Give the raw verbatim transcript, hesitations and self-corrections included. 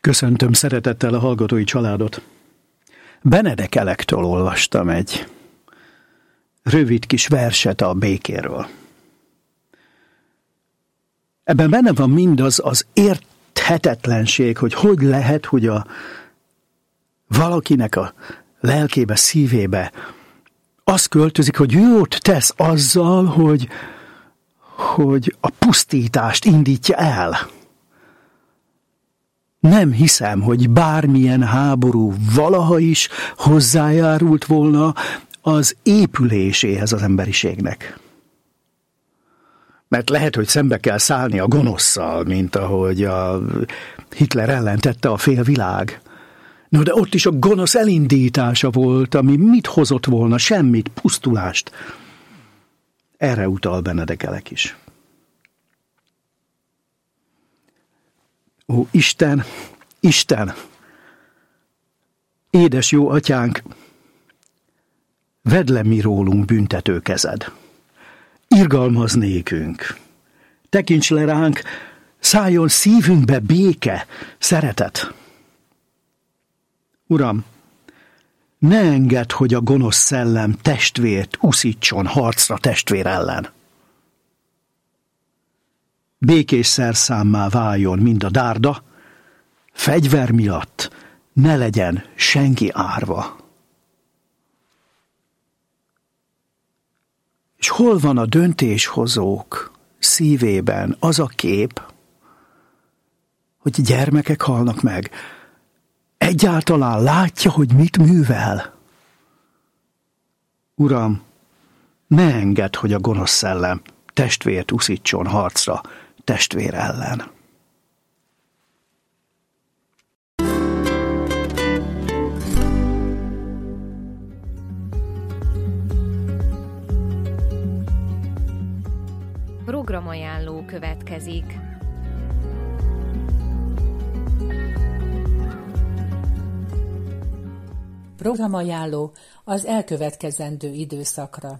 Köszöntöm szeretettel a hallgatói családot. Benedek Elektől olvastam egy rövid kis verset a békéről. Ebben benne van mindaz az érthetetlenség, hogy hogy lehet, hogy a valakinek a lelkébe, szívébe az költözik, hogy jót tesz azzal, hogy, hogy a pusztítást indítja el. Nem hiszem, hogy bármilyen háború valaha is hozzájárult volna az épüléséhez az emberiségnek. Mert lehet, hogy szembe kell szállni a gonoszszal, mint ahogy a Hitler ellen tette a félvilág. No, de ott is a gonosz elindítása volt, ami mit hozott volna? Semmit, pusztulást. Erre utal Benedek Elek is. Ó, Isten, Isten, édes jó atyánk, vedd le mi rólunk büntető kezed. Irgalmazz nékünk, tekints le ránk, szálljon szívünkbe béke, szeretet. Uram, ne engedd, hogy a gonosz szellem testvért uszítson harcra testvér ellen. Békés szerszámmá váljon mind a dárda, fegyver miatt ne legyen senki árva. És hol van a döntéshozók szívében az a kép, hogy gyermekek halnak meg? Egyáltalán látja, hogy mit művel? Uram, ne engedd, hogy a gonosz szellem testvért uszítson harcra testvér ellen. Programajánló következik. Programajánló az elkövetkezendő időszakra.